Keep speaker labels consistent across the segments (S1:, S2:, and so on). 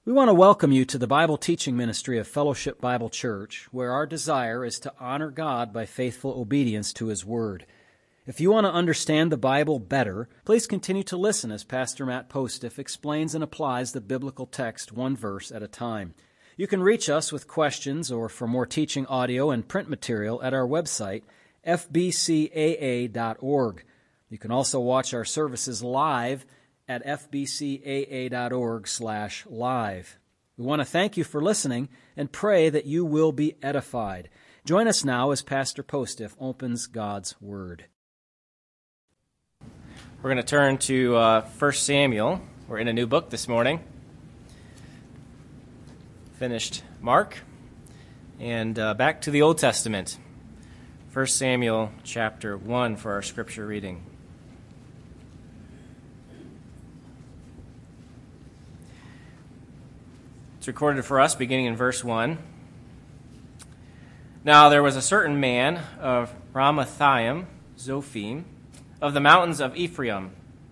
S1: We want to welcome you to the Bible teaching ministry of Fellowship Bible Church, where our desire is to honor God by faithful obedience to His Word. If you want to understand the Bible better, please continue to listen as Pastor Matt Postiff explains and applies the biblical text one verse at a time. You can reach us with questions or for more teaching audio and print material at our website, fbcaa.org. You can also watch our services live at fbcaa.org/live. We want to thank you for listening and pray that you will be edified. Join us now as Pastor Postiff opens God's Word.
S2: We're going to turn to 1 Samuel. We're in a new book this morning. Finished Mark. And back to the Old Testament. 1 Samuel chapter 1 for our scripture reading. It's recorded for us beginning in verse 1. Now there was a certain man of Ramathaim, Zophim, of the mountains of Ephraim,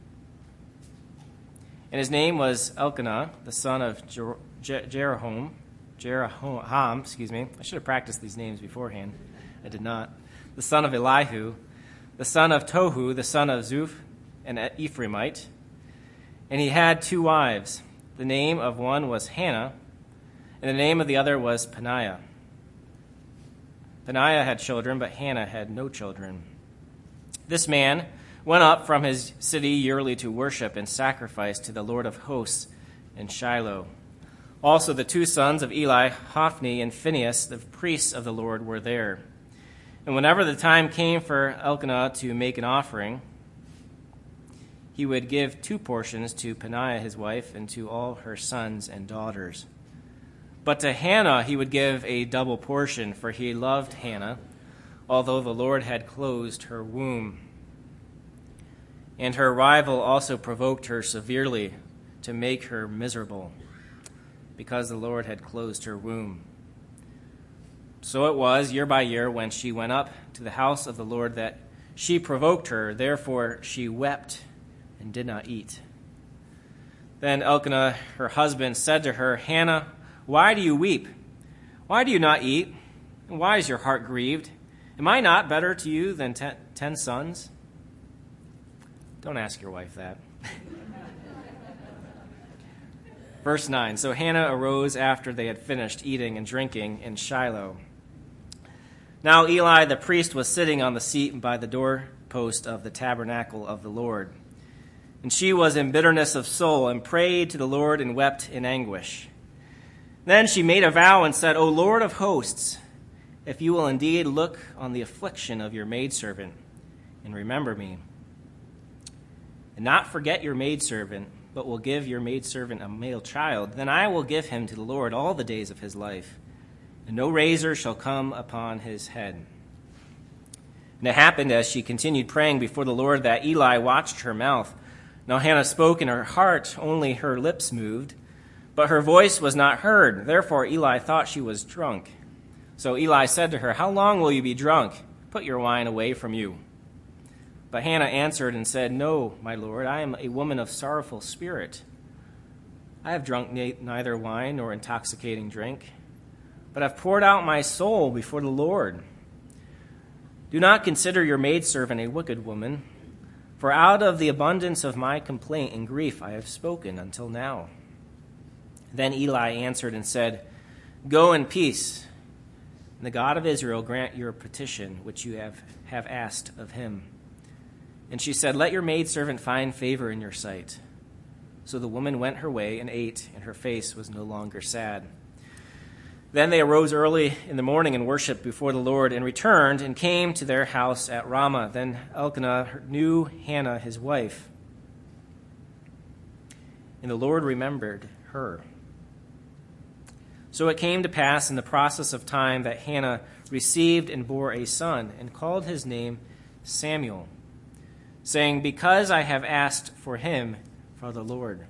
S2: and his name was Elkanah, the son of Jeroham. I should have practiced these names beforehand. I did not. The son of Elihu, the son of Tohu, the son of Zuph, an Ephraimite. And he had 2 wives. The name of one was Hannah, and the name of the other was Peninnah. Peninnah had children, but Hannah had no children. This man went up from his city yearly to worship and sacrifice to the Lord of hosts in Shiloh. Also the 2 sons of Eli, Hophni and Phinehas, the priests of the Lord, were there. And whenever the time came for Elkanah to make an offering, he would give 2 portions to Peninnah his wife and to all her sons and daughters. But to Hannah he would give a double portion, for he loved Hannah, although the Lord had closed her womb. And her rival also provoked her severely to make her miserable, because the Lord had closed her womb. So it was, year by year, when she went up to the house of the Lord, that she provoked her. Therefore she wept and did not eat. Then Elkanah, her husband, said to her, Hannah, why do you weep? Why do you not eat? And why is your heart grieved? Am I not better to you than 10 sons? Don't ask your wife that. Verse 9, so Hannah arose after they had finished eating and drinking in Shiloh. Now Eli the priest was sitting on the seat by the doorpost of the tabernacle of the Lord. And she was in bitterness of soul and prayed to the Lord and wept in anguish. Then she made a vow and said, O Lord of hosts, if you will indeed look on the affliction of your maidservant and remember me, and not forget your maidservant, but will give your maidservant a male child, then I will give him to the Lord all the days of his life, and no razor shall come upon his head. And it happened as she continued praying before the Lord that Eli watched her mouth. Now Hannah spoke in her heart, only her lips moved, but her voice was not heard. Therefore Eli thought she was drunk. So Eli said to her, How long will you be drunk? Put your wine away from you. But Hannah answered and said, No, my Lord, I am a woman of sorrowful spirit. I have drunk neither wine nor intoxicating drink, but have poured out my soul before the Lord. Do not consider your maidservant a wicked woman, for out of the abundance of my complaint and grief I have spoken until now. Then Eli answered and said, Go in peace, and the God of Israel grant your petition which you have asked of him. And she said, Let your maidservant find favor in your sight. So the woman went her way and ate, and her face was no longer sad. Then they arose early in the morning and worshipped before the Lord, and returned and came to their house at Ramah. Then Elkanah knew Hannah his wife, and the Lord remembered her. So it came to pass in the process of time that Hannah received and bore a son, and called his name Samuel, saying, Because I have asked for him from the Lord.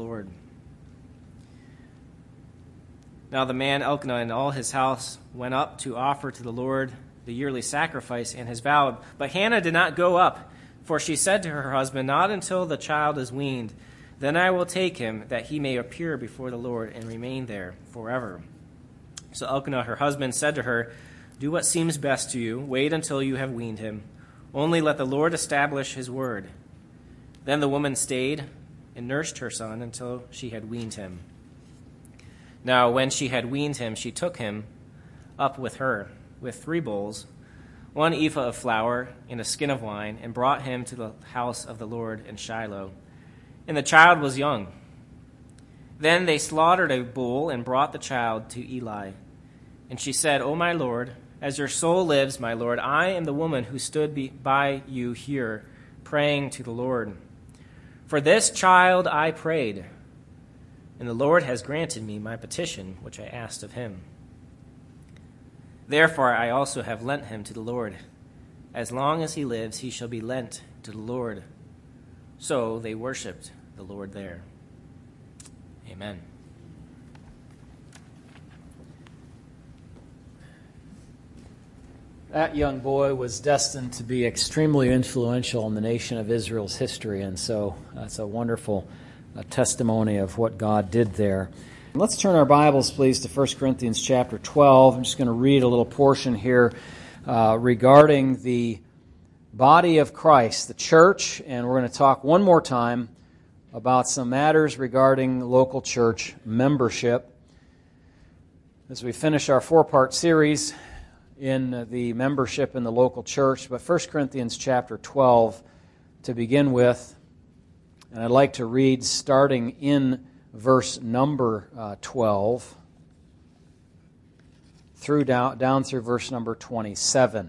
S2: Now the man Elkanah and all his house went up to offer to the Lord the yearly sacrifice and his vow. But Hannah did not go up, for she said to her husband, Not until the child is weaned, Then I will take him, that he may appear before the Lord and remain there forever." So Elkanah, her husband, said to her, "Do what seems best to you. Wait until you have weaned him. Only let the Lord establish his word." Then the woman stayed and nursed her son until she had weaned him. Now when she had weaned him, she took him up with her, with 3 bowls, 1 ephah of flour, and a skin of wine, and brought him to the house of the Lord in Shiloh. And the child was young. Then they slaughtered a bull and brought the child to Eli. And she said, "O my Lord, as your soul lives, my Lord, I am the woman who stood by you here, praying to the Lord. For this child I prayed, and the Lord has granted me my petition, which I asked of him. Therefore I also have lent him to the Lord. As long as he lives, he shall be lent to the Lord." So they worshipped the Lord there. Amen.
S1: That young boy was destined to be extremely influential in the nation of Israel's history, and so that's a wonderful testimony of what God did there. Let's turn our Bibles, please, to 1 Corinthians chapter 12. I'm just going to read a little portion here regarding the body of Christ, the church, and we're going to talk one more time about some matters regarding local church membership. As we finish our 4-part series in the membership in the local church, but 1 Corinthians chapter 12 to begin with, and I'd like to read starting in verse number 12 through down through verse number 27.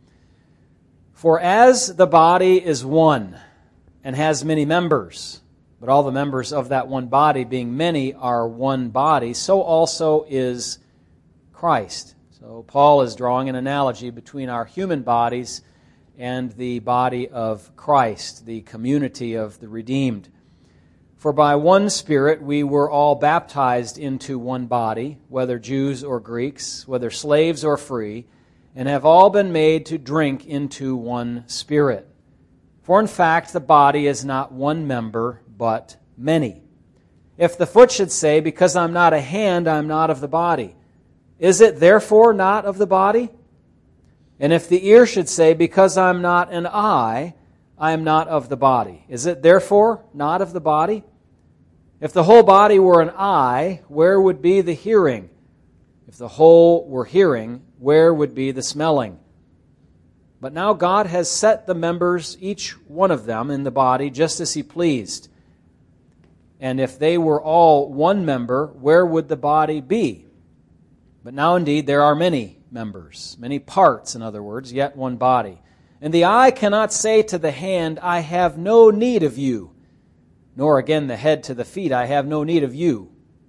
S1: "For as the body is one and has many members, but all the members of that one body, being many, are one body, so also is Christ." So Paul is drawing an analogy between our human bodies and the body of Christ, the community of the redeemed. "For by one Spirit we were all baptized into one body, whether Jews or Greeks, whether slaves or free, and have all been made to drink into one Spirit. For in fact the body is not one member, but many. If the foot should say, 'Because I'm not a hand, I'm not of the body,' is it therefore not of the body? And if the ear should say, 'Because I'm not an eye, I am not of the body,' is it therefore not of the body? If the whole body were an eye, where would be the hearing? If the whole were hearing, where would be the smelling? But now God has set the members, each one of them, in the body just as He pleased. And if they were all one member, where would the body be? But now indeed there are many members, many parts, in other words, yet one body. And the eye cannot say to the hand, 'I have no need of you,' nor again the head to the feet, 'I have no need of you.'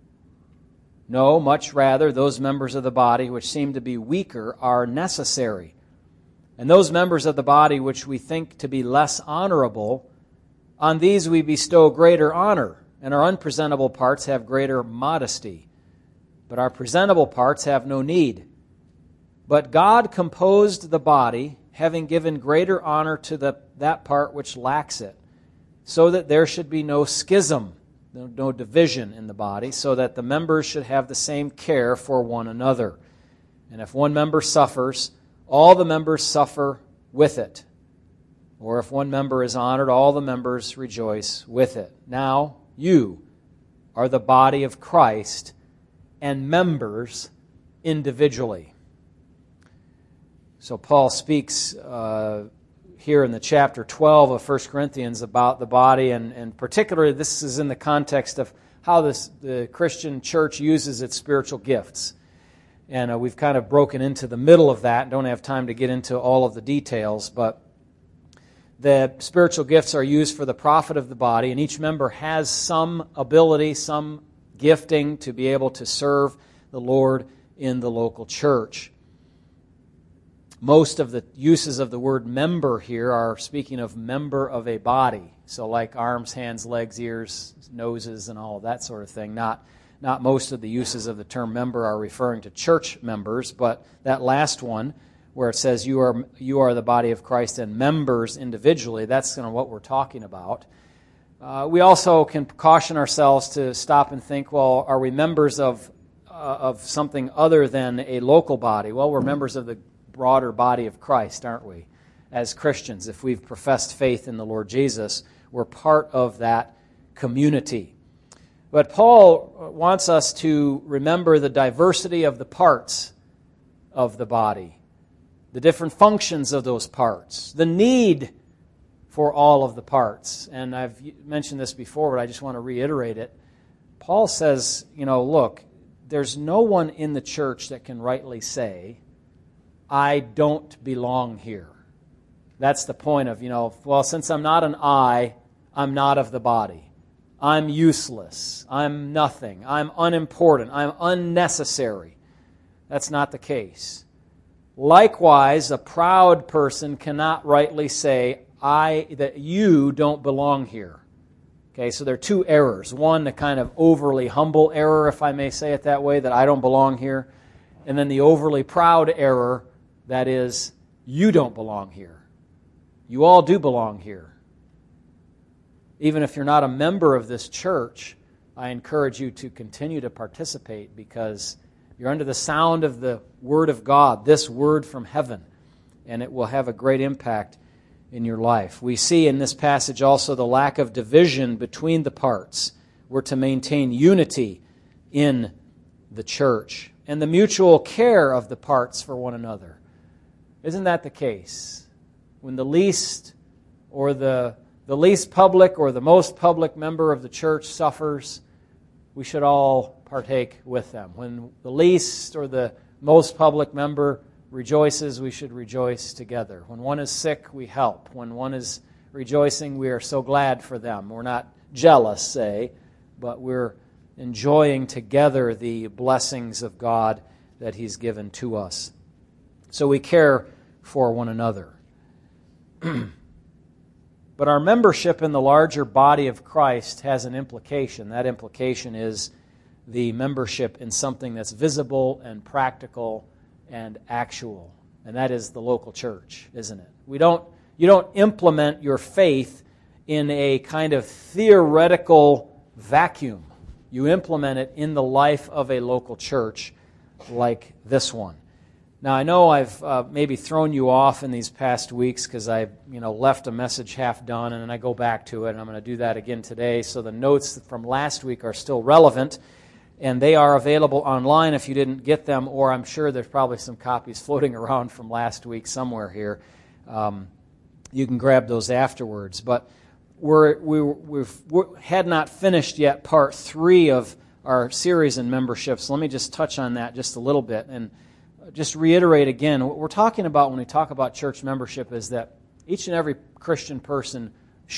S1: No, much rather, those members of the body which seem to be weaker are necessary. And those members of the body which we think to be less honorable, on these we bestow greater honor, and our unpresentable parts have greater modesty. But our presentable parts have no need. But God composed the body, having given greater honor to that part which lacks it, so that there should be no schism, no division in the body, so that the members should have the same care for one another. And if one member suffers, all the members suffer with it. Or if one member is honored, all the members rejoice with it. Now you are the body of Christ and members individually." So Paul speaks here in the chapter 12 of 1 Corinthians about the body, and particularly this is in the context of how the Christian church uses its spiritual gifts. And we've kind of broken into the middle of that, don't have time to get into all of the details, but the spiritual gifts are used for the profit of the body, and each member has some ability, some gifting to be able to serve the Lord in the local church. Most of the uses of the word member here are speaking of member of a body. So like arms, hands, legs, ears, noses, and all of that sort of thing. Not most of the uses of the term member are referring to church members, but that last one, where it says you are the body of Christ and members individually, that's kind of what we're talking about. We also can caution ourselves to stop and think, well, are we members of something other than a local body? Well, we're members of the broader body of Christ, aren't we? As Christians, if we've professed faith in the Lord Jesus, we're part of that community. But Paul wants us to remember the diversity of the parts of the body, the different functions of those parts, the need for all of the parts. And I've mentioned this before, but I just want to reiterate it. Paul says, look, there's no one in the church that can rightly say, I don't belong here. That's the point of, well, since I'm not an eye, I'm not of the body. I'm useless. I'm nothing. I'm unimportant. I'm unnecessary. That's not the case. Likewise, a proud person cannot rightly say, that you don't belong here. Okay, so there are two errors. One, the kind of overly humble error, if I may say it that way, that I don't belong here. And then the overly proud error, that is, you don't belong here. You all do belong here. Even if you're not a member of this church, I encourage you to continue to participate because you're under the sound of the Word of God, this Word from heaven, and it will have a great impact in your life. We see in this passage also the lack of division between the parts. We're to maintain unity in the church and the mutual care of the parts for one another. Isn't that the case? When the least or the least public or the most public member of the church suffers, we should all partake with them. When the least or the most public member rejoices, we should rejoice together. When one is sick, we help. When one is rejoicing, we are so glad for them. We're not jealous, say, but we're enjoying together the blessings of God that He's given to us. So we care for one another. But our membership in the larger body of Christ has an implication. That implication is the membership in something that's visible and practical and actual. And that is the local church, isn't it? You don't implement your faith in a kind of theoretical vacuum. You implement it in the life of a local church like this one. Now, I know I've maybe thrown you off in these past weeks because I've left a message half done and then I go back to it, and I'm going to do that again today. So the notes from last week are still relevant, and they are available online if you didn't get them, or I'm sure there's probably some copies floating around from last week somewhere here. You can grab those afterwards. But we had not finished yet part 3 of our series in memberships. Let me just touch on that just a little bit and just reiterate again, what we're talking about when we talk about church membership is that each and every Christian person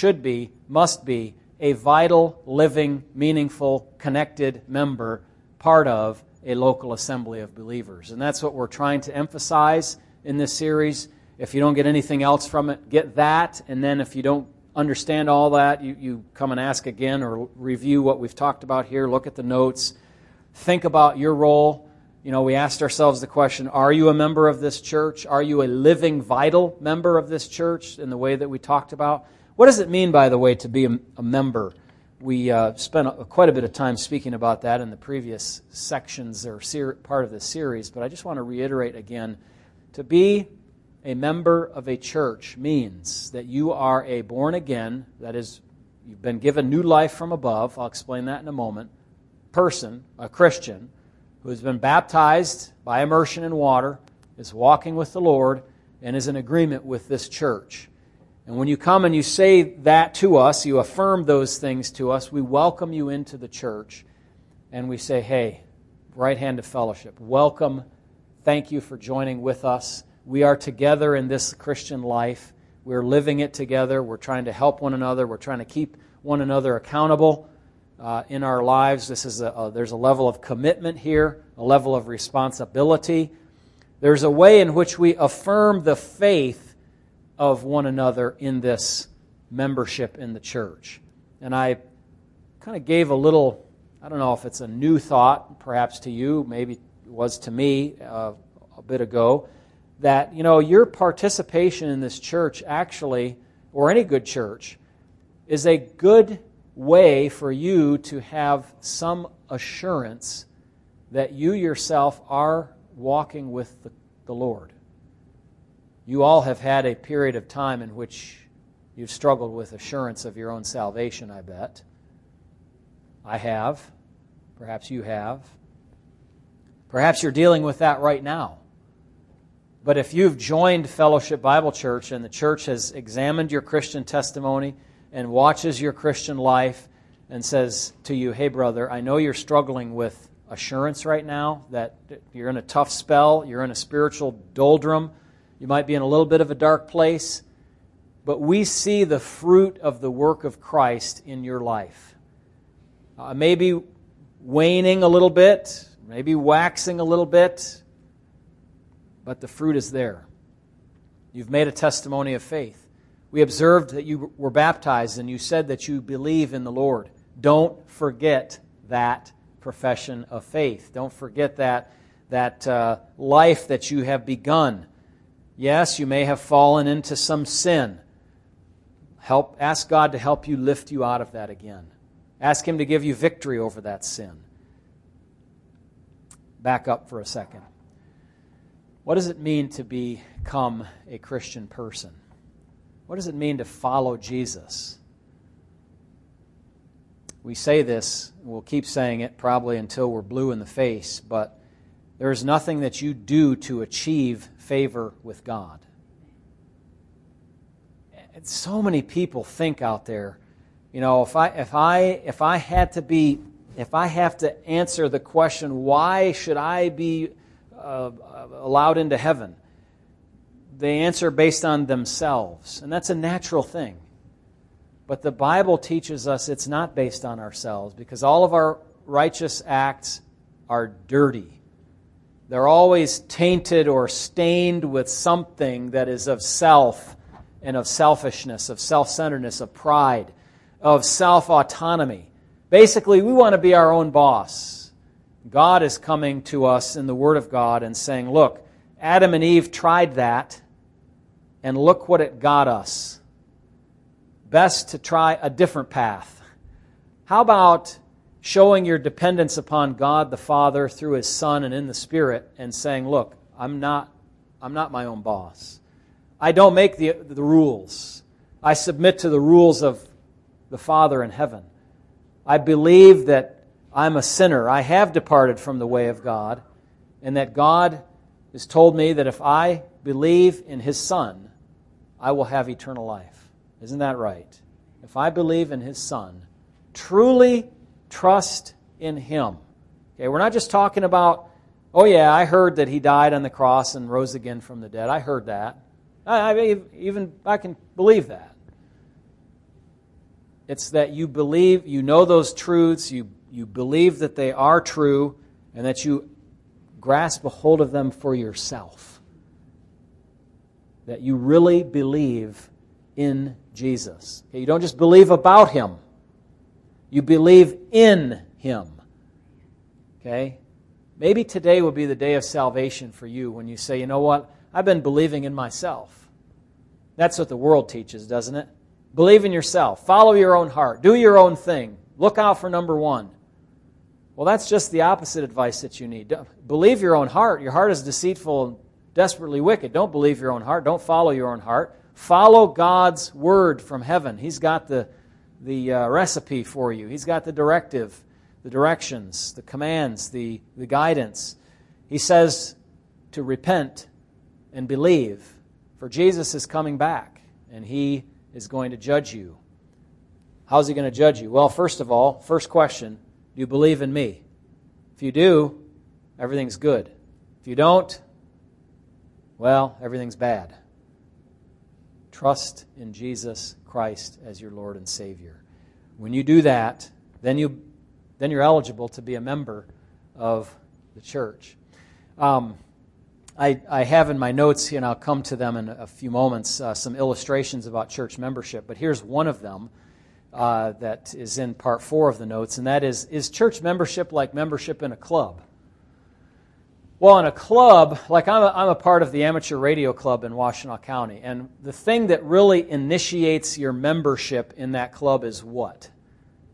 S1: must be a vital, living, meaningful, connected member, part of a local assembly of believers. And that's what we're trying to emphasize in this series. If you don't get anything else from it, get that. And then if you don't understand all that, you come and ask again or review what we've talked about here, look at the notes, think about your role. We asked ourselves the question, are you a member of this church? Are you a living, vital member of this church in the way that we talked about? What does it mean, by the way, to be a member? We spent quite a bit of time speaking about that in the previous sections or part of this series, but I just want to reiterate again, to be a member of a church means that you are a born-again, that is, you've been given new life from above, I'll explain that in a moment, person, a Christian, who has been baptized by immersion in water, is walking with the Lord, and is in agreement with this church. And when you come and you say that to us, you affirm those things to us, we welcome you into the church, and we say, hey, right hand of fellowship, welcome, thank you for joining with us. We are together in this Christian life. We're living it together. We're trying to help one another. We're trying to keep one another accountable. In our lives, there's a level of commitment here, a level of responsibility. There's a way in which we affirm the faith of one another in this membership in the church. And I kind of gave a little, I don't know if it's a new thought, perhaps to you, maybe it was to me a bit ago, that your participation in this church actually, or any good church, is a good way for you to have some assurance that you yourself are walking with the Lord. You all have had a period of time in which you've struggled with assurance of your own salvation, I bet. I have. Perhaps you have. Perhaps you're dealing with that right now. But if you've joined Fellowship Bible Church and the church has examined your Christian testimony and watches your Christian life and says to you, hey brother, I know you're struggling with assurance right now, that you're in a tough spell, you're in a spiritual doldrum, you might be in a little bit of a dark place, but we see the fruit of the work of Christ in your life. Maybe waning a little bit, maybe waxing a little bit, but the fruit is there. You've made a testimony of faith. We observed that you were baptized and you said that you believe in the Lord. Don't forget that profession of faith. Don't forget that life that you have begun. Yes, you may have fallen into some sin. Ask God to help you lift you out of that again. Ask Him to give you victory over that sin. Back up for a second. What does it mean to become a Christian person? What does it mean to follow Jesus? We say this, we'll keep saying it probably until we're blue in the face, but there is nothing that you do to achieve favor with God. And so many people think out there, you know, if I have to answer the question, why should I be allowed into heaven? They answer based on themselves, and that's a natural thing. But the Bible teaches us it's not based on ourselves, because all of our righteous acts are dirty. They're always tainted or stained with something that is of self and of selfishness, of self-centeredness, of pride, of self-autonomy. Basically, we want to be our own boss. God is coming to us in the Word of God and saying, look, Adam and Eve tried that, and look what it got us. Best to try a different path. How about showing your dependence upon God the Father through His Son and in the Spirit and saying, look, I'm not my own boss. I don't make the rules. I submit to the rules of the Father in heaven. I believe that I'm a sinner. I have departed from the way of God, and that God has told me that if I believe in His Son, I will have eternal life. Isn't that right? If I believe in His Son, truly trust in Him. Okay, we're not just talking about, oh yeah, I heard that He died on the cross and rose again from the dead. I heard that. I can believe that. It's that you believe, you know those truths, you believe that they are true, and that you grasp a hold of them for yourself. That you really believe in Jesus. Okay, you don't just believe about Him. You believe in Him. Okay? Maybe today will be the day of salvation for you when you say, you know what? I've been believing in myself. That's what the world teaches, doesn't it? Believe in yourself. Follow your own heart. Do your own thing. Look out for number one. Well, that's just the opposite advice that you need. Believe your own heart. Your heart is deceitful and desperately wicked. Don't believe your own heart. Don't follow your own heart. Follow God's word from heaven. He's got the recipe for you. He's got the directive, the directions, the commands, the guidance. He says to repent and believe, for Jesus is coming back, and He is going to judge you. How's He going to judge you? Well, first of all, first question, do you believe in me? If you do, everything's good. If you don't, well, everything's bad. Trust in Jesus Christ as your Lord and Savior. When you do that, then you're eligible to be a member of the church. I have in my notes, and I'll come to them in a few moments, some illustrations about church membership. But here's one of them that is in part 4 of the notes, and that is church membership like membership in a club? Well, in a club, like I'm a part of the amateur radio club in Washtenaw County, and the thing that really initiates your membership in that club is what?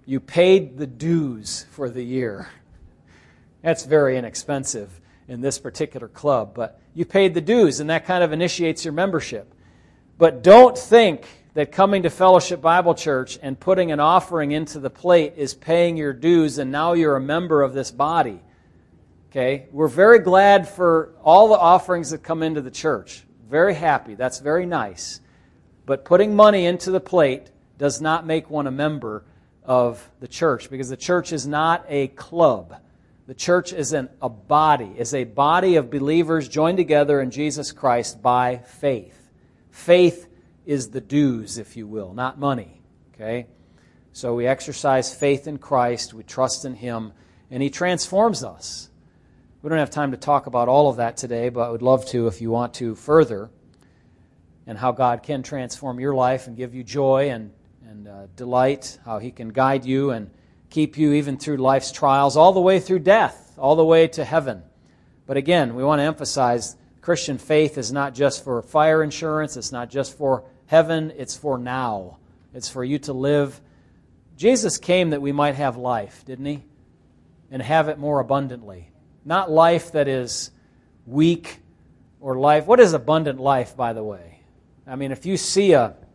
S1: You paid the dues for the year. That's very inexpensive in this particular club, but you paid the dues, and that kind of initiates your membership. But don't think that coming to Fellowship Bible Church and putting an offering into the plate is paying your dues, and now you're a member of this body. Okay? We're very glad for all the offerings that come into the church. Very happy. That's very nice. But putting money into the plate does not make one a member of the church, because the church is not a club. The church is a body, is a body of believers joined together in Jesus Christ by faith. Faith is the dues, if you will, not money. Okay? So we exercise faith in Christ, we trust in Him, and He transforms us. We don't have time to talk about all of that today, but I would love to if you want to further, and how God can transform your life and give you joy and delight, how He can guide you and keep you even through life's trials, all the way through death, all the way to heaven. But again, we want to emphasize Christian faith is not just for fire insurance, it's not just for heaven, it's for now. It's for you to live. Jesus came that we might have life, didn't He? And have it more abundantly. Not life that is weak or life. What is abundant life, by the way? I mean, if you see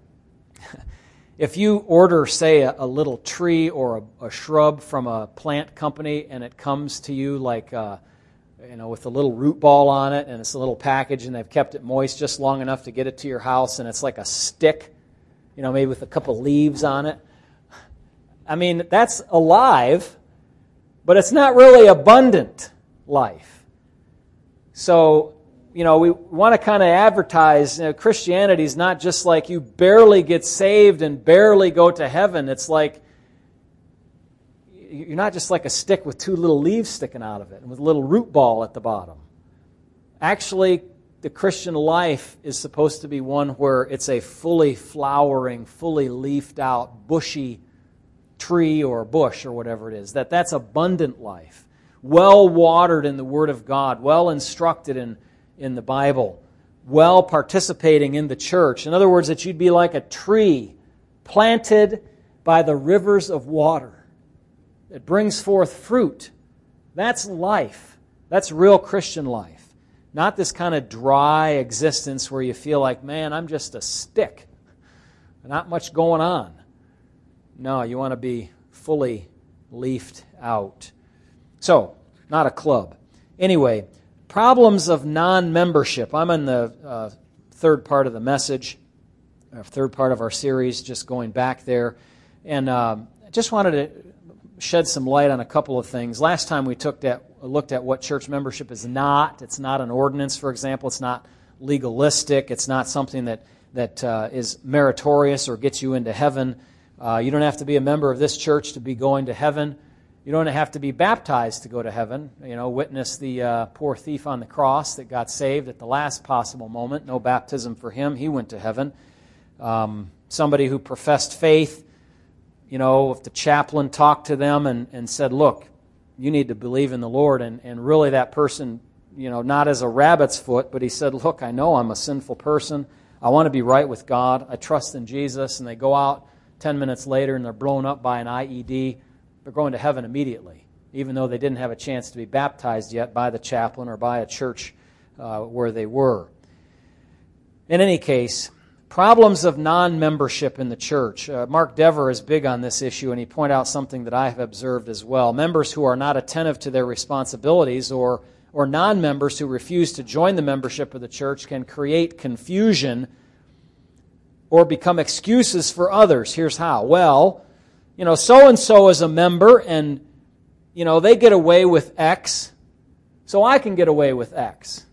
S1: if you order, say, a little tree or a shrub from a plant company, and it comes to you like, with a little root ball on it, and it's a little package, and they've kept it moist just long enough to get it to your house, and it's like a stick, maybe with a couple leaves on it. I mean, that's alive, but it's not really abundant life. So, we want to kind of advertise, Christianity is not just like you barely get saved and barely go to heaven. It's like, you're not just like a stick with two little leaves sticking out of it and with a little root ball at the bottom. Actually, the Christian life is supposed to be one where it's a fully flowering, fully leafed out, bushy tree or bush or whatever it is. That's abundant life. Well watered in the Word of God, well instructed in the Bible, well participating in the church. In other words, that you'd be like a tree planted by the rivers of water. It brings forth fruit. That's life. That's real Christian life. Not this kind of dry existence where you feel like, man, I'm just a stick. Not much going on. No, you want to be fully leafed out. So, not a club. Anyway, problems of non-membership. I'm in the third part of the message, third part of our series, just going back there. And I just wanted to shed some light on a couple of things. Last time we looked at what church membership is not. It's not an ordinance, for example. It's not legalistic. It's not something that is meritorious or gets you into heaven. You don't have to be a member of this church to be going to heaven. You don't have to be baptized to go to heaven. Witness the poor thief on the cross that got saved at the last possible moment. No baptism for him. He went to heaven. Somebody who professed faith, if the chaplain talked to them and said, look, you need to believe in the Lord, and really that person, not as a rabbit's foot, but he said, look, I know I'm a sinful person. I want to be right with God. I trust in Jesus. And they go out 10 minutes later and they're blown up by an IED. They're going to heaven immediately, even though they didn't have a chance to be baptized yet by the chaplain or by a church where they were. In any case, problems of non-membership in the church. Mark Dever is big on this issue, and he pointed out something that I have observed as well. Members who are not attentive to their responsibilities or non-members who refuse to join the membership of the church can create confusion or become excuses for others. Here's how. Well, so-and-so is a member, and, they get away with X, so I can get away with X.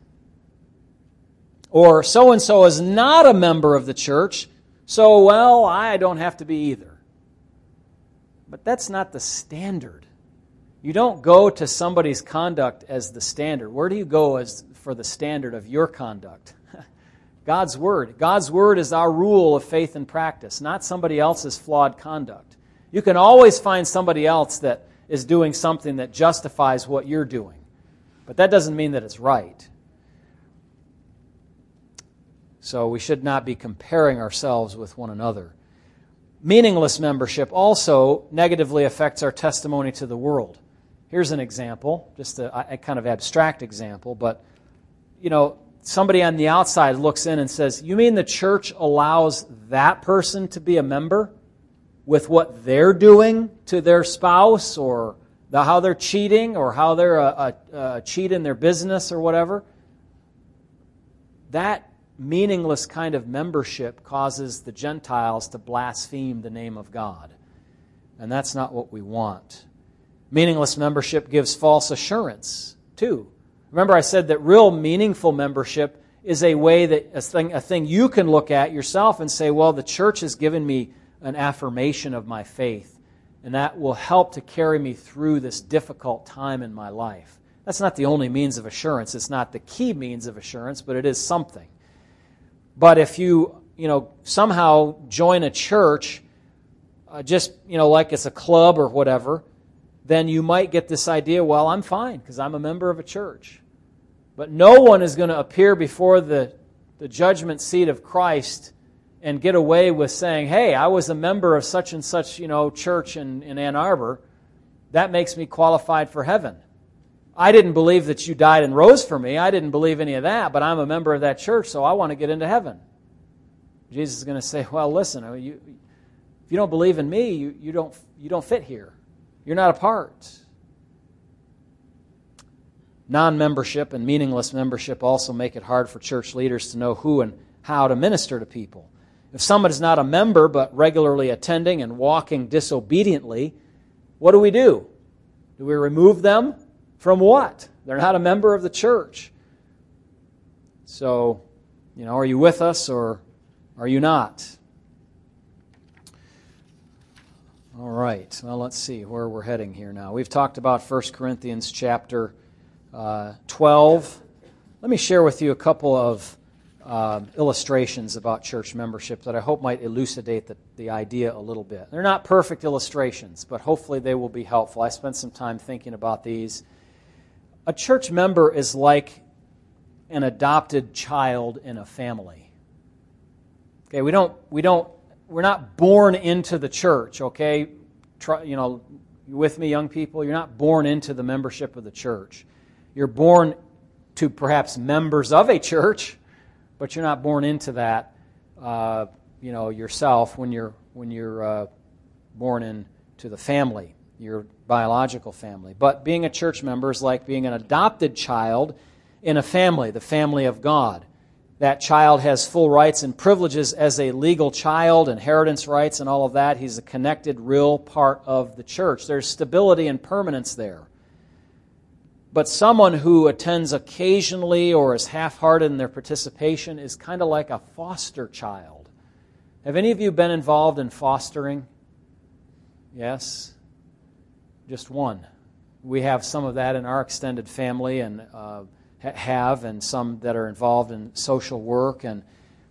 S1: Or so-and-so is not a member of the church, so, I don't have to be either. But that's not the standard. You don't go to somebody's conduct as the standard. Where do you go for the standard of your conduct? God's Word. God's Word is our rule of faith and practice, not somebody else's flawed conduct. You can always find somebody else that is doing something that justifies what you're doing. But that doesn't mean that it's right. So we should not be comparing ourselves with one another. Meaningless membership also negatively affects our testimony to the world. Here's an example, just a kind of abstract example, but somebody on the outside looks in and says, "You mean the church allows that person to be a member with what they're doing to their spouse, or how they're cheating, or how they're a cheat in their business or whatever?" That meaningless kind of membership causes the Gentiles to blaspheme the name of God. And that's not what we want. Meaningless membership gives false assurance, too. Remember, I said that real meaningful membership is a way that a thing you can look at yourself and say, well, the church has given me an affirmation of my faith, and that will help to carry me through this difficult time in my life. That's not the only means of assurance. It's not the key means of assurance, but it is something. But if you somehow join a church, just like it's a club or whatever, then you might get this idea, well, I'm fine because I'm a member of a church. But no one is going to appear before the judgment seat of Christ and get away with saying, hey, I was a member of such and such church in Ann Arbor. That makes me qualified for heaven. I didn't believe that you died and rose for me. I didn't believe any of that, but I'm a member of that church, so I want to get into heaven. Jesus is going to say, well, listen, if you don't believe in me, you don't fit here. You're not a part. Non-membership and meaningless membership also make it hard for church leaders to know who and how to minister to people. If someone is not a member but regularly attending and walking disobediently, what do? Do we remove them? From what? They're not a member of the church. So, are you with us or are you not? All right. Well, let's see where we're heading here now. We've talked about 1 Corinthians chapter 12. Let me share with you a couple of illustrations about church membership that I hope might elucidate the idea a little bit. They're not perfect illustrations, but hopefully they will be helpful. I spent some time thinking about these. A church member is like an adopted child in a family. Okay, we're not born into the church, okay? You with me, young people? You're not born into the membership of the church. You're born to perhaps members of a church, but you're not born into that, yourself when you're born into the family, your biological family. But being a church member is like being an adopted child in a family, the family of God. That child has full rights and privileges as a legal child, inheritance rights and all of that. He's a connected, real part of the church. There's stability and permanence there. But someone who attends occasionally or is half-hearted in their participation is kind of like a foster child. Have any of you been involved in fostering? Yes? Just one. We have some of that in our extended family and and some that are involved in social work. And,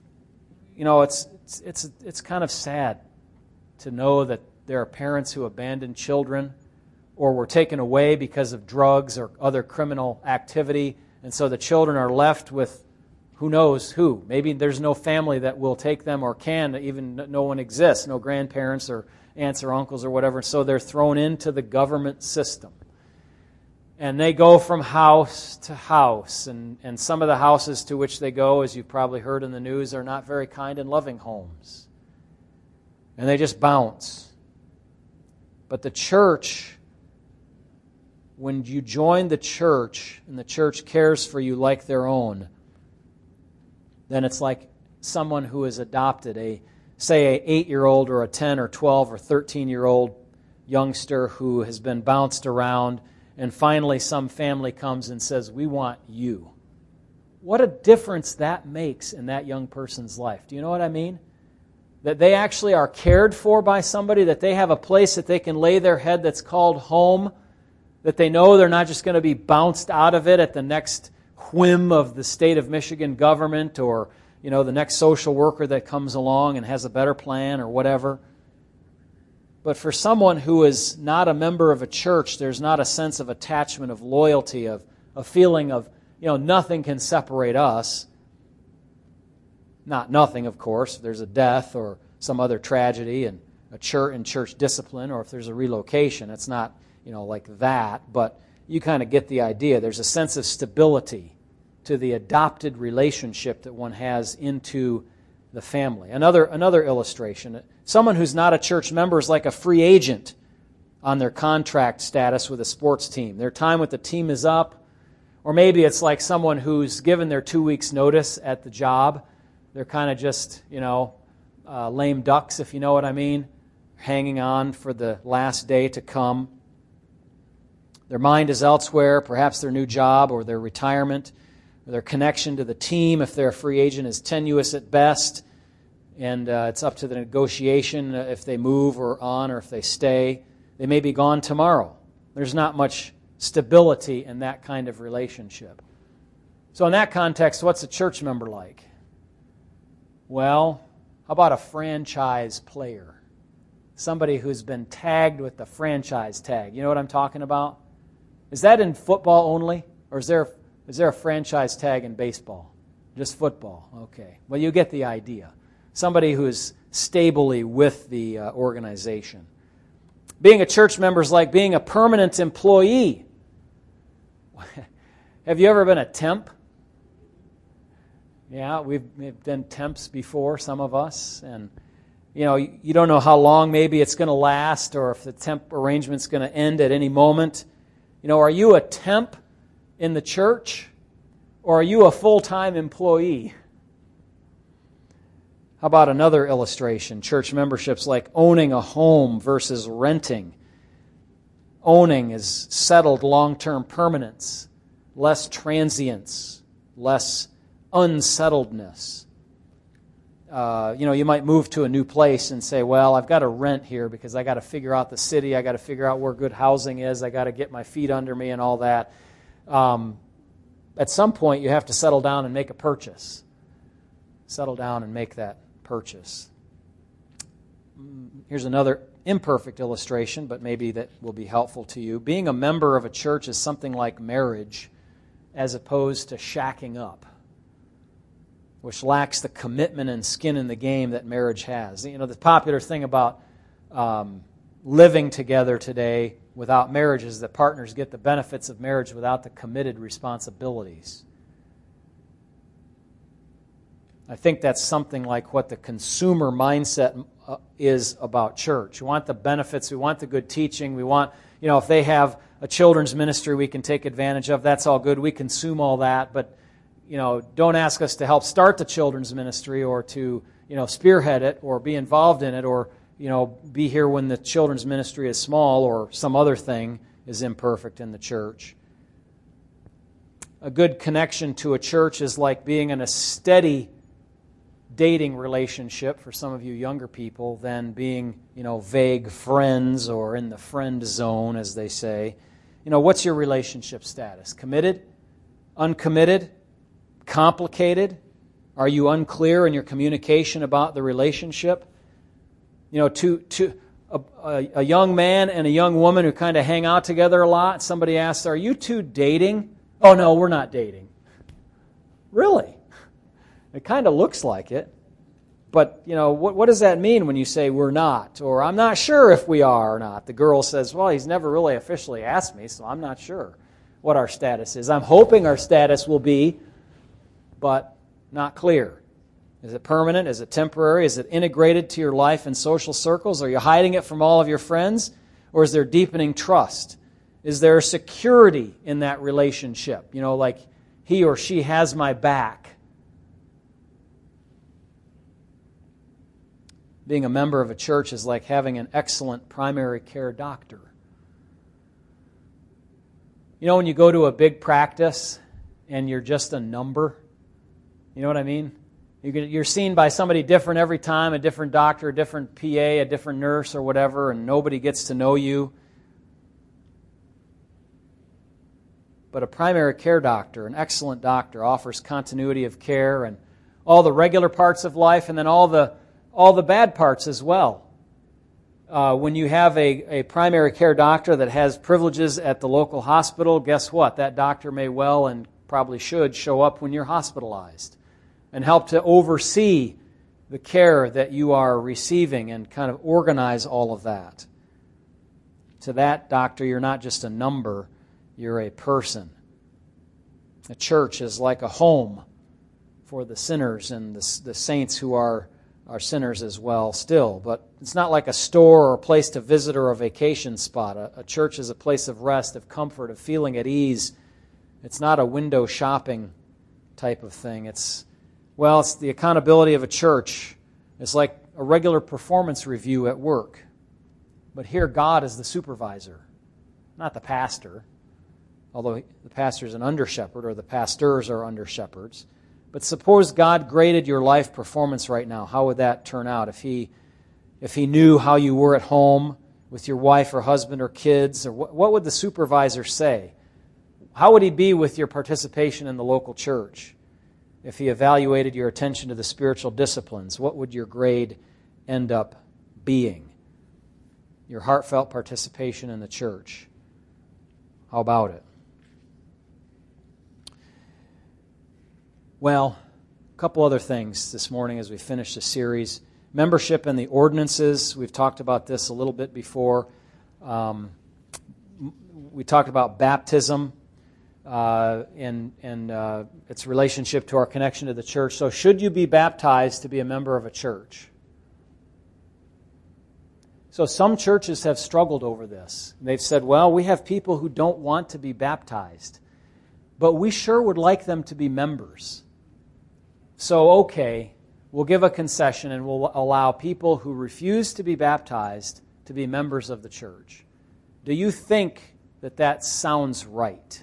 S1: it's kind of sad to know that there are parents who abandon children or were taken away because of drugs or other criminal activity, and so the children are left with who knows who. Maybe there's no family that will take them or can, even no one exists, no grandparents or aunts or uncles or whatever, so they're thrown into the government system. And they go from house to house, and some of the houses to which they go, as you've probably heard in the news, are not very kind and loving homes. And they just bounce. But the church, when you join the church and the church cares for you like their own, then it's like someone who is adopted, say an 8-year-old or a 10 or 12 or 13-year-old youngster who has been bounced around, and finally some family comes and says, we want you. What a difference that makes in that young person's life. Do you know what I mean? That they actually are cared for by somebody, that they have a place that they can lay their head that's called home, that they know they're not just going to be bounced out of it at the next whim of the state of Michigan government or the next social worker that comes along and has a better plan or whatever. But for someone who is not a member of a church, there's not a sense of attachment, of loyalty, of a feeling of, nothing can separate us. Not nothing, of course. There's a death or some other tragedy, a church and church discipline, or if there's a relocation. It's not, like that, but you kind of get the idea. There's a sense of stability to the adopted relationship that one has into the family. Another illustration, someone who's not a church member is like a free agent on their contract status with a sports team. Their time with the team is up, or maybe it's like someone who's given their 2 weeks notice at the job. They're kind of just, lame ducks, if you know what I mean, hanging on for the last day to come. Their mind is elsewhere, perhaps their new job or their retirement, or their connection to the team, if they're a free agent, is tenuous at best, and it's up to the negotiation if they move or if they stay. They may be gone tomorrow. There's not much stability in that kind of relationship. So in that context, what's a church member like? Well, how about a franchise player? Somebody who's been tagged with the franchise tag. You know what I'm talking about? Is that in football only? Or is there a franchise tag in baseball? Just football. Okay. Well, you get the idea. Somebody who is stably with the organization. Being a church member is like being a permanent employee. Have you ever been a temp? Yeah, we've been temps before, some of us, and you don't know how long maybe it's going to last, or if the temp arrangement's going to end at any moment. Are you a temp in the church, or are you a full-time employee? How about another illustration? Church membership's like owning a home versus renting. Owning is settled long-term permanence, less transience, less unsettledness. You might move to a new place and say, well, I've got to rent here because I got to figure out the city, I got to figure out where good housing is, I got to get my feet under me and all that. At some point, you have to settle down and make a purchase. Settle down and make that purchase. Here's another imperfect illustration, but maybe that will be helpful to you. Being a member of a church is something like marriage as opposed to shacking up, which lacks the commitment and skin in the game that marriage has. The popular thing about living together today without marriage is that partners get the benefits of marriage without the committed responsibilities. I think that's something like what the consumer mindset is about church. We want the benefits, we want the good teaching, we want, if they have a children's ministry we can take advantage of, that's all good. We consume all that, but don't ask us to help start the children's ministry or to, spearhead it or be involved in it or, be here when the children's ministry is small or some other thing is imperfect in the church. A good connection to a church is like being in a steady dating relationship for some of you younger people than being, vague friends or in the friend zone, as they say. What's your relationship status? Committed? Uncommitted? Complicated? Are you unclear in your communication about the relationship? A young man and a young woman who kind of hang out together a lot, somebody asks, are you two dating? Oh, no, we're not dating. Really? It kind of looks like it. But, what does that mean when you say we're not? Or I'm not sure if we are or not. The girl says, well, he's never really officially asked me, so I'm not sure what our status is. I'm hoping our status will be, but not clear. Is it permanent? Is it temporary? Is it integrated to your life and social circles? Are you hiding it from all of your friends? Or is there deepening trust? Is there security in that relationship? Like he or she has my back. Being a member of a church is like having an excellent primary care doctor. When you go to a big practice and you're just a number, you know what I mean? You're seen by somebody different every time, a different doctor, a different PA, a different nurse or whatever, and nobody gets to know you. But a primary care doctor, an excellent doctor, offers continuity of care and all the regular parts of life and then all the bad parts as well. When you have a primary care doctor that has privileges at the local hospital, guess what? That doctor may well and probably should show up when you're hospitalized and help to oversee the care that you are receiving and kind of organize all of that. To that, doctor, you're not just a number, you're a person. A church is like a home for the sinners and the saints who are sinners as well still. But it's not like a store or a place to visit or a vacation spot. A church is a place of rest, of comfort, of feeling at ease. It's not a window shopping type of thing. It's the accountability of a church. It's like a regular performance review at work. But here God is the supervisor, not the pastor. Although the pastor is an under-shepherd, or the pastors are under-shepherds. But suppose God graded your life performance right now. How would that turn out if He knew how you were at home with your wife or husband or kids? Or what would the supervisor say? How would He be with your participation in the local church? If He evaluated your attention to the spiritual disciplines, what would your grade end up being? Your heartfelt participation in the church. How about it? Well, a couple other things this morning as we finish the series. Membership and the ordinances. We've talked about this a little bit before. We talked about baptism and its relationship to our connection to the church. So should you be baptized to be a member of a church? So some churches have struggled over this. They've said, well, we have people who don't want to be baptized, but we sure would like them to be members. So, okay, we'll give a concession and we'll allow people who refuse to be baptized to be members of the church. Do you think that sounds right?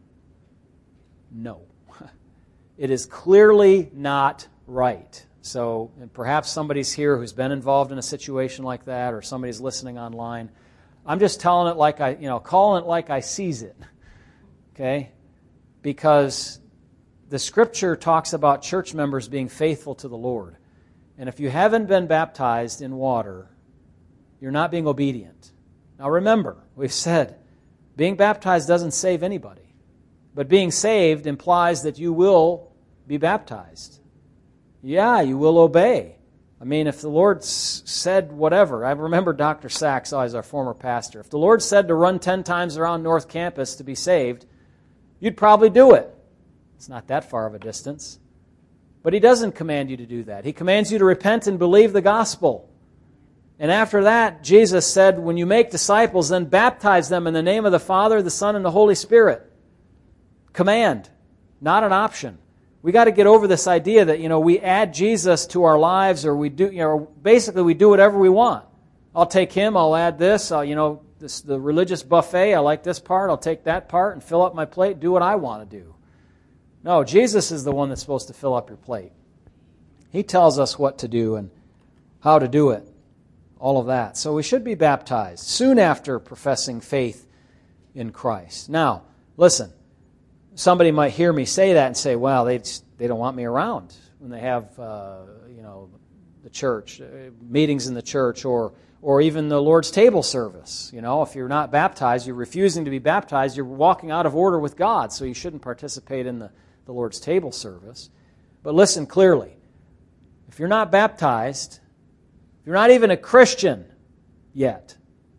S1: No. It is clearly not right. So, and perhaps somebody's here who's been involved in a situation like that, or somebody's listening online. I'm just telling it like calling it like I sees it. Okay? Because the Scripture talks about church members being faithful to the Lord. And if you haven't been baptized in water, you're not being obedient. Now remember, we've said, being baptized doesn't save anybody. But being saved implies that you will be baptized. Yeah, you will obey. I mean, if the Lord said whatever, I remember Dr. Sachs, he's our former pastor. If the Lord said to run 10 times around North Campus to be saved, you'd probably do it. It's not that far of a distance. But He doesn't command you to do that. He commands you to repent and believe the gospel. And after that, Jesus said, when you make disciples, then baptize them in the name of the Father, the Son, and the Holy Spirit. Command, not an option. We got to get over this idea that, we add Jesus to our lives, or we do, basically we do whatever we want. I'll take Him, I'll add this, the religious buffet, I like this part, I'll take that part and fill up my plate, do what I want to do. No, Jesus is the one that's supposed to fill up your plate. He tells us what to do and how to do it, all of that. So we should be baptized soon after professing faith in Christ. Now, listen, somebody might hear me say that and say, well, they don't want me around when they have, the church, meetings in the church, or even the Lord's table service. If you're not baptized, you're refusing to be baptized, you're walking out of order with God, so you shouldn't participate in the Lord's table service. But listen clearly. If you're not baptized, if you're not even a Christian yet,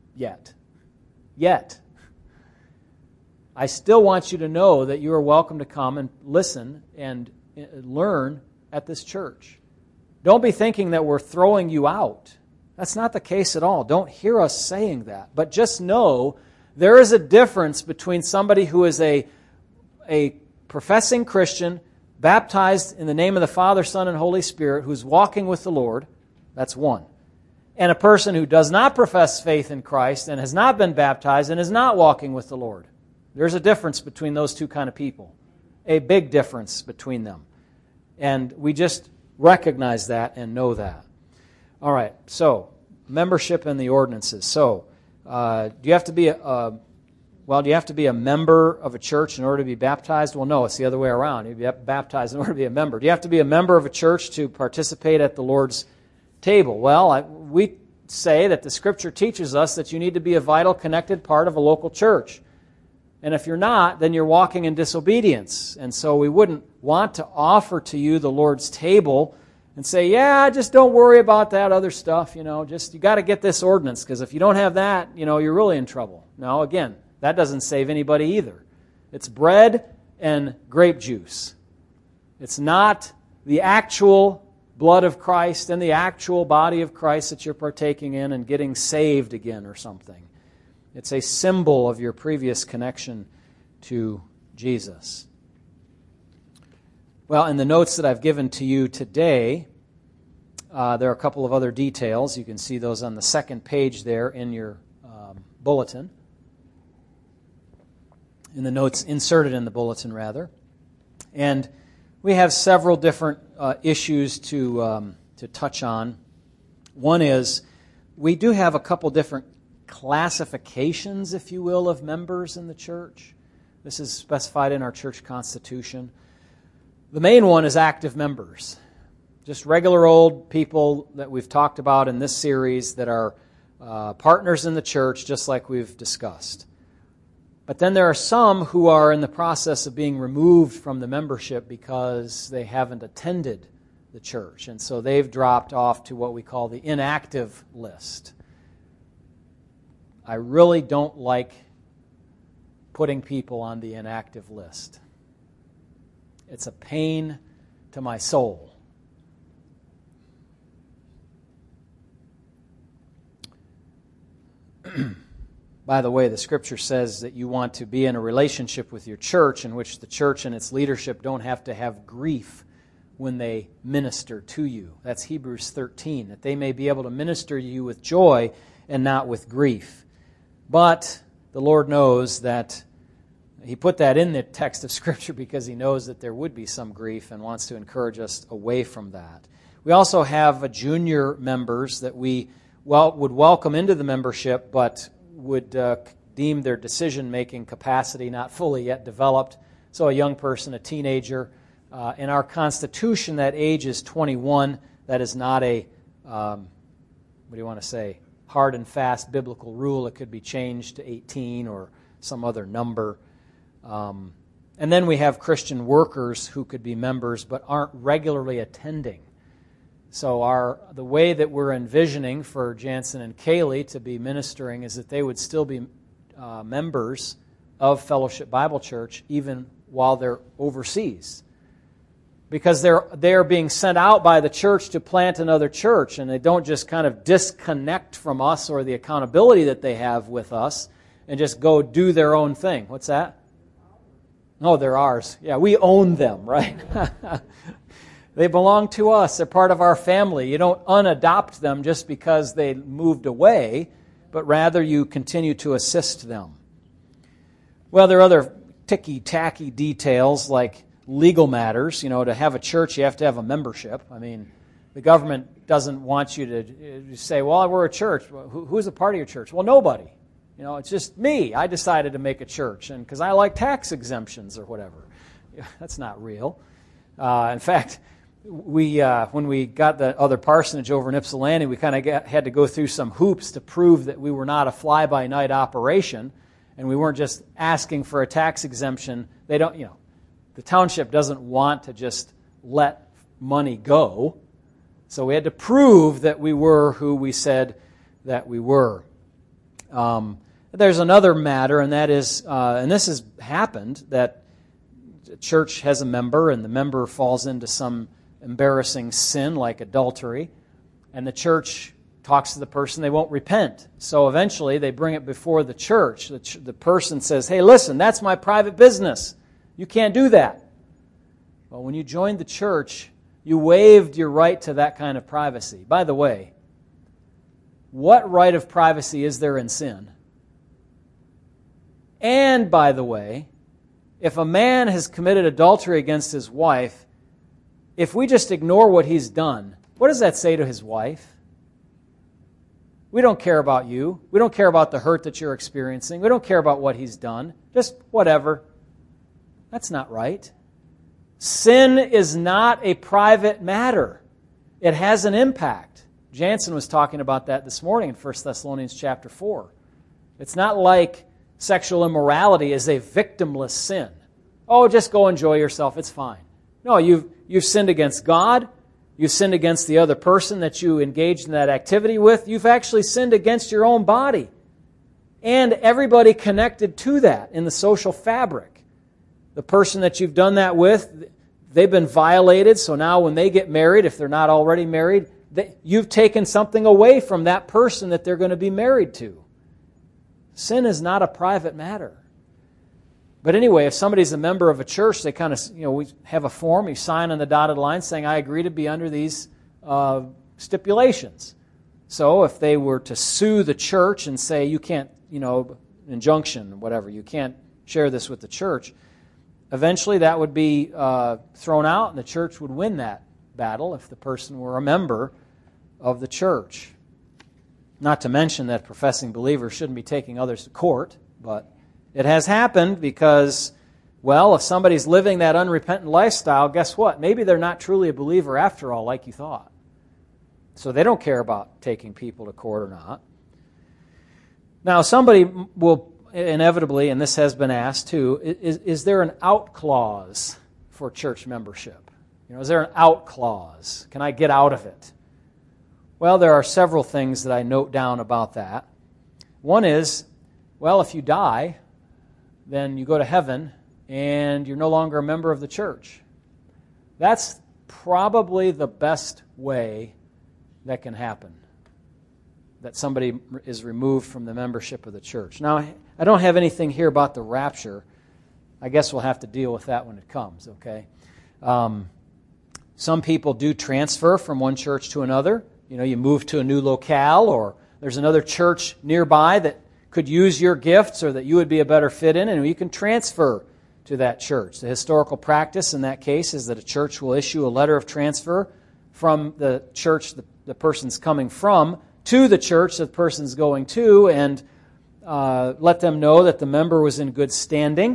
S1: I still want you to know that you are welcome to come and listen and learn at this church. Don't be thinking that we're throwing you out. That's not the case at all. Don't hear us saying that. But just know there is a difference between somebody who is a professing Christian, baptized in the name of the Father, Son, and Holy Spirit, who's walking with the Lord. That's one. And a person who does not profess faith in Christ and has not been baptized and is not walking with the Lord. There's a difference between those two kind of people. A big difference between them. And we just recognize that and know that. All right, so membership and the ordinances. So, do you have to be a member of a church in order to be baptized? Well, no, it's the other way around. You have to be baptized in order to be a member. Do you have to be a member of a church to participate at the Lord's table? Well, we say that the Scripture teaches us that you need to be a vital, connected part of a local church. And if you're not, then you're walking in disobedience. And so we wouldn't want to offer to you the Lord's table and say, yeah, just don't worry about that other stuff, just you got to get this ordinance, because if you don't have that, you're really in trouble. No, again, that doesn't save anybody either. It's bread and grape juice. It's not the actual blood of Christ and the actual body of Christ that you're partaking in and getting saved again or something. It's a symbol of your previous connection to Jesus. Well, in the notes that I've given to you today, there are a couple of other details. You can see those on the second page there in your bulletin. In the notes inserted in the bulletin, rather. And we have several different issues to touch on. One is, we do have a couple different classifications, if you will, of members in the church. This is specified in our church constitution. The main one is active members. Just regular old people that we've talked about in this series that are partners in the church, just like we've discussed. But then there are some who are in the process of being removed from the membership because they haven't attended the church. And so they've dropped off to what we call the inactive list. I really don't like putting people on the inactive list. It's a pain to my soul. By the way, the Scripture says that you want to be in a relationship with your church in which the church and its leadership don't have to have grief when they minister to you. That's Hebrews 13, that they may be able to minister to you with joy and not with grief. But the Lord knows that He put that in the text of Scripture because He knows that there would be some grief and wants to encourage us away from that. We also have junior members that we would welcome into the membership, but would deem their decision-making capacity not fully yet developed. So a young person, a teenager. In our Constitution, that age is 21. That is not a, hard and fast biblical rule. It could be changed to 18 or some other number. And then we have Christian workers who could be members but aren't regularly attending. So the way that we're envisioning for Jansen and Kaylee to be ministering is that they would still be members of Fellowship Bible Church even while they're overseas. Because they're being sent out by the church to plant another church, and they don't just kind of disconnect from us or the accountability that they have with us and just go do their own thing. What's that? Oh, they're ours. Yeah, we own them, right? They belong to us. They're part of our family. You don't unadopt them just because they moved away, but rather you continue to assist them. Well, there are other ticky-tacky details like legal matters. To have a church, you have to have a membership. I mean, the government doesn't want you to say, well, we're a church. Who's a part of your church? Well, nobody. It's just me. I decided to make a church and because I like tax exemptions or whatever. That's not real. In fact, when we got the other parsonage over in Ypsilanti, we kind of had to go through some hoops to prove that we were not a fly-by-night operation and we weren't just asking for a tax exemption. The township doesn't want to just let money go. So we had to prove that we were who we said that we were. There's another matter, and that is, and this has happened, that the church has a member, and the member falls into some embarrassing sin like adultery, and the church talks to the person, they won't repent. So eventually they bring it before the church. The person says, hey, listen, that's my private business. You can't do that. Well, when you joined the church, you waived your right to that kind of privacy. By the way, what right of privacy is there in sin? And by the way, if a man has committed adultery against his wife, if we just ignore what he's done, what does that say to his wife? We don't care about you. We don't care about the hurt that you're experiencing. We don't care about what he's done. Just whatever. That's not right. Sin is not a private matter. It has an impact. Jansen was talking about that this morning in 1 Thessalonians chapter 4. It's not like sexual immorality is a victimless sin. Oh, just go enjoy yourself. It's fine. No, you've sinned against God. You've sinned against the other person that you engaged in that activity with. You've actually sinned against your own body and everybody connected to that in the social fabric. The person that you've done that with, they've been violated, so now when they get married, if they're not already married, you've taken something away from that person that they're going to be married to. Sin is not a private matter. But anyway, if somebody's a member of a church, they kind of, we have a form, you sign on the dotted line saying, I agree to be under these stipulations. So if they were to sue the church and say, you can't, injunction, whatever, you can't share this with the church, eventually that would be thrown out and the church would win that battle if the person were a member of the church. Not to mention that professing believers shouldn't be taking others to court, but it has happened because, if somebody's living that unrepentant lifestyle, guess what? Maybe they're not truly a believer after all, like you thought. So they don't care about taking people to court or not. Now, somebody will inevitably, and this has been asked too, is there an out clause for church membership? Is there an out clause? Can I get out of it? Well, there are several things that I note down about that. One is, if you die, then you go to heaven and you're no longer a member of the church. That's probably the best way that can happen, that somebody is removed from the membership of the church. Now, I don't have anything here about the rapture. I guess we'll have to deal with that when it comes, okay? Some people do transfer from one church to another. You move to a new locale, or there's another church nearby that could use your gifts or that you would be a better fit in, and you can transfer to that church. The historical practice in that case is that a church will issue a letter of transfer from the church the person's coming from to the church that the person's going to, and let them know that the member was in good standing.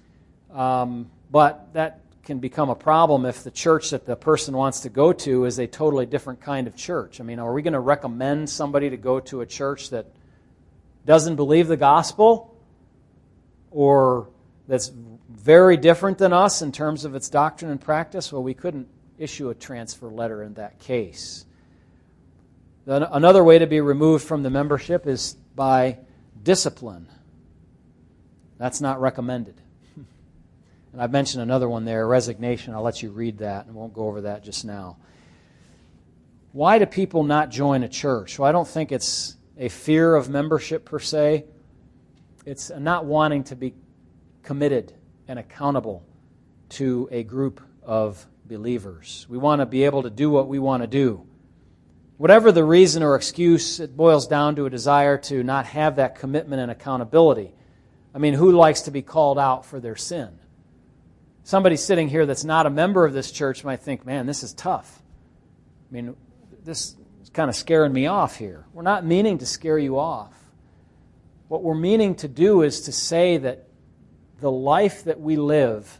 S1: But that can become a problem if the church that the person wants to go to is a totally different kind of church. Are we going to recommend somebody to go to a church that doesn't believe the gospel, or that's very different than us in terms of its doctrine and practice? Well, we couldn't issue a transfer letter in that case. Another way to be removed from the membership is by discipline. That's not recommended. And I've mentioned another one there, resignation. I'll let you read that, and won't go over that just now. Why do people not join a church? Well, I don't think it's a fear of membership per se. It's not wanting to be committed and accountable to a group of believers. We want to be able to do what we want to do. Whatever the reason or excuse, it boils down to a desire to not have that commitment and accountability. Who likes to be called out for their sin? Somebody sitting here that's not a member of this church might think, man, this is tough. This is kind of scaring me off here. We're not meaning to scare you off. What we're meaning to do is to say that the life that we live,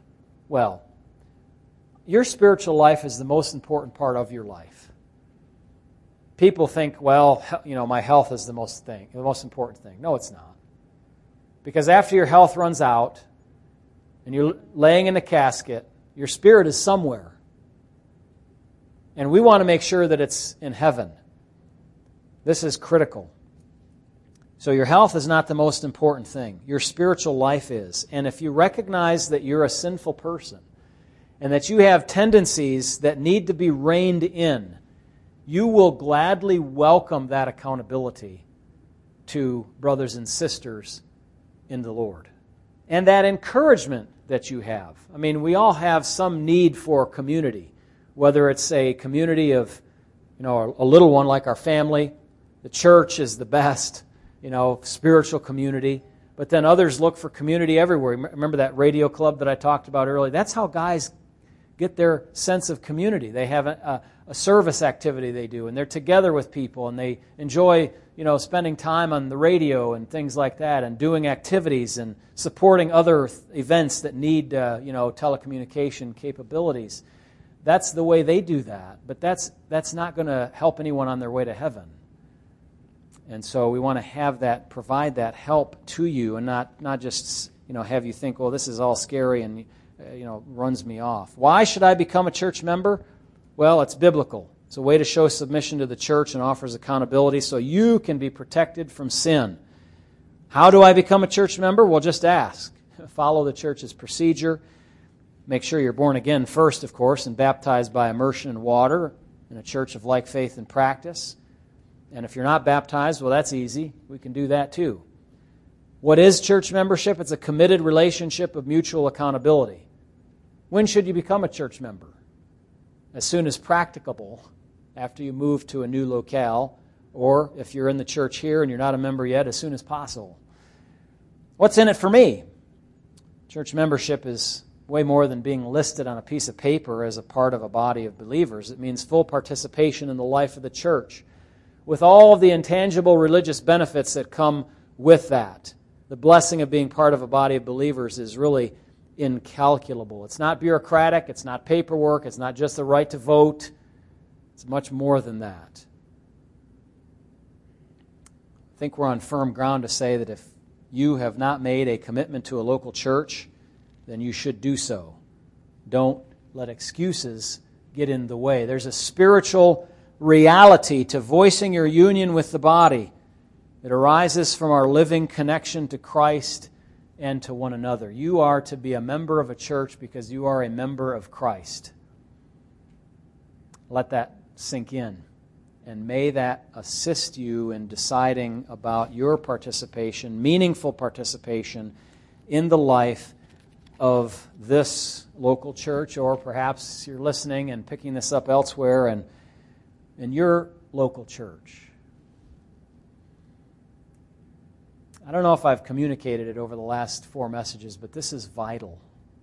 S1: your spiritual life is the most important part of your life. People think, my health is the most important thing. No, it's not. Because after your health runs out and you're laying in the casket, your spirit is somewhere. And we want to make sure that it's in heaven. This is critical. So your health is not the most important thing. Your spiritual life is. And if you recognize that you're a sinful person and that you have tendencies that need to be reined in, you will gladly welcome that accountability to brothers and sisters in the Lord. And that encouragement that you have. We all have some need for community, whether it's a community of, a little one like our family. The church is the best, spiritual community. But then others look for community everywhere. Remember that radio club that I talked about earlier? That's how guys get their sense of community. They have a service activity they do, and they're together with people, and they enjoy, spending time on the radio and things like that, and doing activities and supporting other events that need, telecommunication capabilities. That's the way they do that, but that's not going to help anyone on their way to heaven. And so we want to have that, provide that help to you, and not just have you think, this is all scary and runs me off. Why should I become a church member? Well, it's biblical. It's a way to show submission to the church and offers accountability so you can be protected from sin. How do I become a church member? Well, just ask. Follow the church's procedure. Make sure you're born again first, of course, and baptized by immersion in water in a church of like faith and practice. And if you're not baptized, well, that's easy. We can do that too. What is church membership? It's a committed relationship of mutual accountability. When should you become a church member? As soon as practicable, after you move to a new locale, or if you're in the church here and you're not a member yet, as soon as possible. What's in it for me? Church membership is way more than being listed on a piece of paper as a part of a body of believers. It means full participation in the life of the church, with all of the intangible religious benefits that come with that. The blessing of being part of a body of believers is really incalculable. It's not bureaucratic, it's not paperwork, it's not just the right to vote. It's much more than that. I think we're on firm ground to say that if you have not made a commitment to a local church, then you should do so. Don't let excuses get in the way. There's a spiritual reality to voicing your union with the body. It arises from our living connection to Christ and to one another. You are to be a member of a church because you are a member of Christ. Let that sink in. And may that assist you in deciding about your participation, meaningful participation, in the life of this local church, or perhaps you're listening and picking this up elsewhere and in your local church. I don't know if I've communicated it over the last 4 messages, but this is vital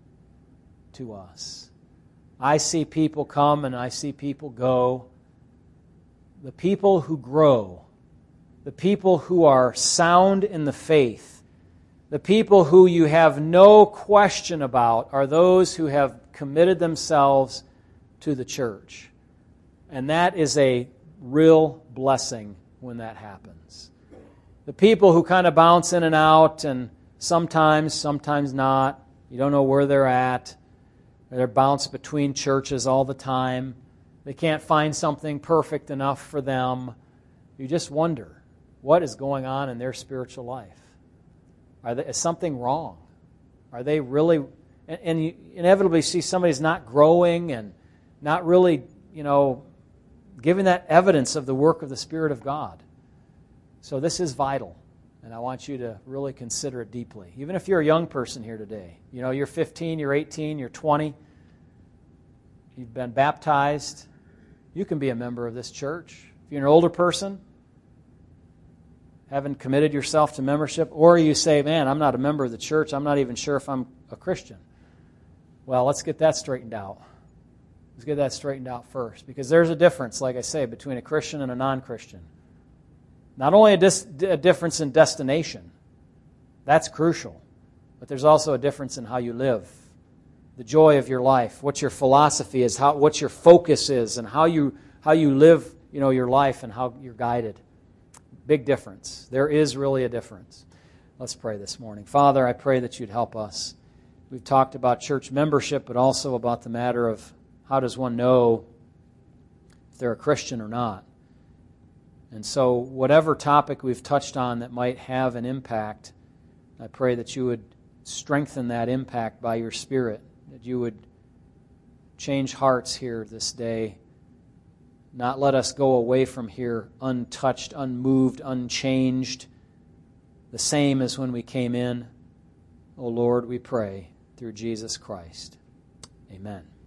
S1: to us. I see people come and I see people go. The people who grow, the people who are sound in the faith, the people who you have no question about are those who have committed themselves to the church. And that is a real blessing when that happens. The people who kind of bounce in and out and sometimes not, you don't know where they're at, they're bounced between churches all the time, they can't find something perfect enough for them. You just wonder, what is going on in their spiritual life? Is something wrong? Are they really... And you inevitably see somebody's not growing and not really, giving that evidence of the work of the Spirit of God. So this is vital, and I want you to really consider it deeply. Even if you're a young person here today, you're 15, you're 18, you're 20, you've been baptized, you can be a member of this church. If you're an older person, haven't committed yourself to membership, or you say, man, I'm not a member of the church, I'm not even sure if I'm a Christian. Well, let's get that straightened out. Let's get that straightened out first, because there's a difference, like I say, between a Christian and a non-Christian. Not only a difference in destination, that's crucial, but there's also a difference in how you live, the joy of your life, what your philosophy is, what your focus is, and how you live, your life and how you're guided. Big difference. There is really a difference. Let's pray this morning. Father, I pray that you'd help us. We've talked about church membership, but also about the matter of how does one know if they're a Christian or not. And so whatever topic we've touched on that might have an impact, I pray that you would strengthen that impact by your Spirit, that you would change hearts here this day, not let us go away from here untouched, unmoved, unchanged, the same as when we came in. O Lord, we pray through Jesus Christ. Amen.